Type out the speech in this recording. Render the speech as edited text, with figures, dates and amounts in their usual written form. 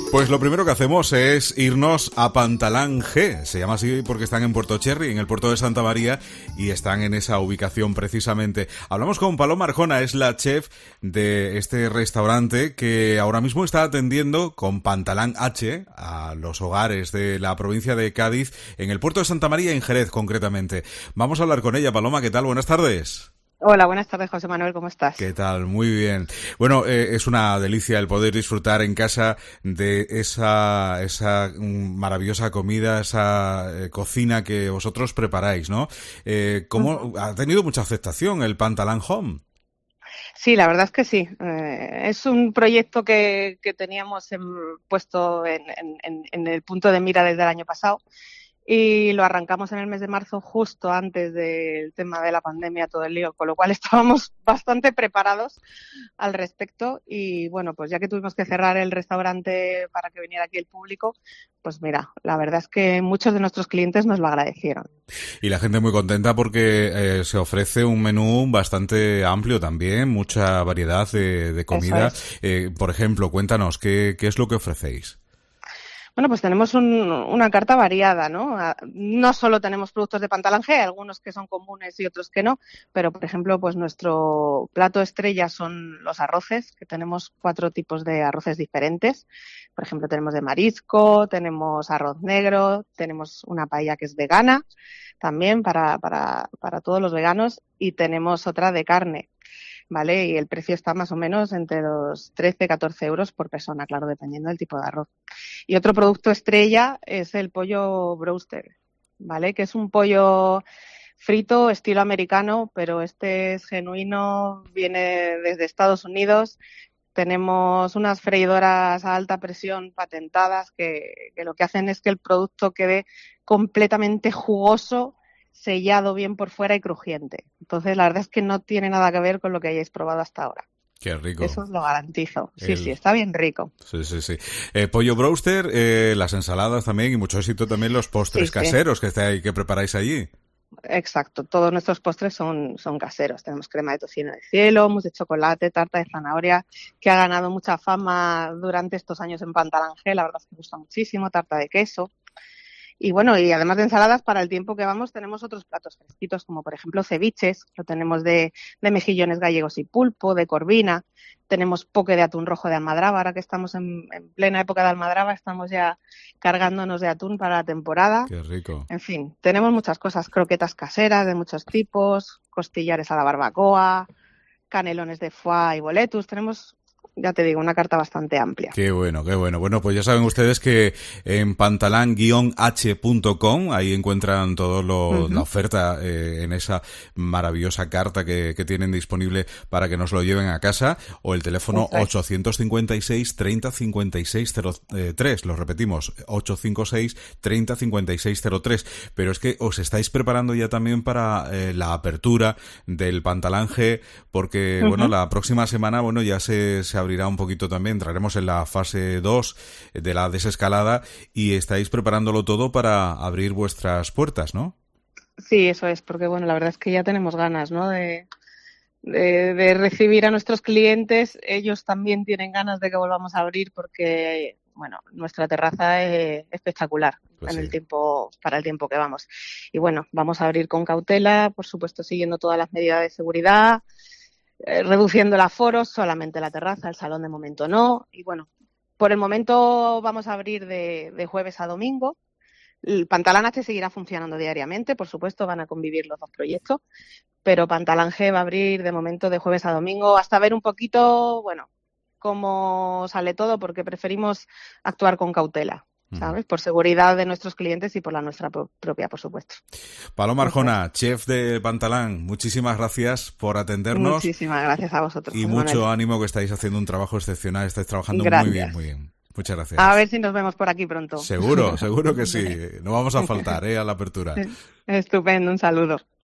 Pues lo primero que hacemos es irnos a Pantalán G. Se llama así porque están en Puerto Cherry, en el puerto de Santa María, y están en esa ubicación precisamente. Hablamos con Paloma Arjona, es la chef de este restaurante que ahora mismo está atendiendo con Pantalán H a los hogares de la provincia de Cádiz, en el puerto de Santa María, en Jerez concretamente. Vamos a hablar con ella. Paloma, ¿qué tal? Buenas tardes. Hola, buenas tardes, José Manuel, ¿cómo estás? ¿Qué tal? Muy bien. Bueno, es una delicia el poder disfrutar en casa de esa maravillosa comida, esa cocina que vosotros preparáis, ¿no? ¿Cómo ha tenido mucha aceptación el Pantalán Home? Sí, la verdad es que sí. Es un proyecto que teníamos puesto en el punto de mira desde el año pasado. Y lo arrancamos en el mes de marzo, justo antes del tema de la pandemia, todo el lío, con lo cual estábamos bastante preparados al respecto. Y bueno, pues ya que tuvimos que cerrar el restaurante para que viniera aquí el público, pues mira, la verdad es que muchos de nuestros clientes nos lo agradecieron. Y la gente muy contenta porque se ofrece un menú bastante amplio también, mucha variedad de comida. Por ejemplo, cuéntanos, ¿qué es lo que ofrecéis? Bueno, pues tenemos una carta variada, ¿no? No solo tenemos productos de Pantalán G, algunos que son comunes y otros que no, pero por ejemplo, pues nuestro plato estrella son los arroces, que tenemos 4 tipos de arroces diferentes. Por ejemplo, tenemos de marisco, tenemos arroz negro, tenemos una paella que es vegana, también para todos los veganos, y tenemos otra de carne. ¿Vale? Y el precio está más o menos entre los 13-14 euros por persona, claro, dependiendo del tipo de arroz. Y otro producto estrella es el pollo Brewster, ¿vale? Que es un pollo frito estilo americano, pero este es genuino, viene desde Estados Unidos. Tenemos unas freidoras a alta presión patentadas que lo que hacen es que el producto quede completamente jugoso, sellado bien por fuera y crujiente. Entonces, la verdad es que no tiene nada que ver con lo que hayáis probado hasta ahora. Qué rico. Eso os lo garantizo. Sí, está bien rico. Sí. Pollo Brewster, las ensaladas también, y mucho éxito también los postres caseros que preparáis allí. Exacto, todos nuestros postres son caseros. Tenemos crema de tocino de cielo, mousse de chocolate, tarta de zanahoria, que ha ganado mucha fama durante estos años en Pantalán G. La verdad es que gusta muchísimo, tarta de queso. Y bueno, y además de ensaladas, para el tiempo que vamos tenemos otros platos fresquitos, como por ejemplo ceviches, lo tenemos de mejillones gallegos y pulpo, de corvina, tenemos poke de atún rojo de almadraba, ahora que estamos en plena época de almadraba, estamos ya cargándonos de atún para la temporada. Qué rico. En fin, tenemos muchas cosas, croquetas caseras de muchos tipos, costillares a la barbacoa, canelones de foie y boletus, tenemos, ya te digo, una carta bastante amplia. Qué bueno, qué bueno. Bueno, pues ya saben ustedes que en pantalán-h.com ahí encuentran todo la oferta en esa maravillosa carta que tienen disponible para que nos lo lleven a casa, o el teléfono 856 30 56 03. Lo repetimos, 856 30 56 03. Pero es que os estáis preparando ya también para la apertura del Pantalán G, porque bueno, la próxima semana ya se abrirá un poquito también, entraremos en la fase 2 de la desescalada y estáis preparándolo todo para abrir vuestras puertas, ¿no? Sí, eso es, porque bueno, la verdad es que ya tenemos ganas, ¿no? De recibir a nuestros clientes. Ellos también tienen ganas de que volvamos a abrir porque, bueno, nuestra terraza es espectacular para el tiempo que vamos. Y bueno, vamos a abrir con cautela, por supuesto siguiendo todas las medidas de seguridad, reduciendo el aforo, solamente la terraza, el salón de momento no. Y bueno, por el momento vamos a abrir de jueves a domingo. El Pantalán H seguirá funcionando diariamente, por supuesto, van a convivir los dos proyectos, pero Pantalán G va a abrir de momento de jueves a domingo hasta ver un poquito, bueno, cómo sale todo, porque preferimos actuar con cautela, ¿sabes? Por seguridad de nuestros clientes y por la nuestra propia, por supuesto. Paloma Arjona, chef de Pantalán, muchísimas gracias por atendernos. Muchísimas gracias a vosotros. Y mucho ánimo, que estáis haciendo un trabajo excepcional, estáis trabajando muy bien, muy bien. Muchas gracias. A ver si nos vemos por aquí pronto. Seguro que sí. No vamos a faltar a la apertura. Estupendo, un saludo.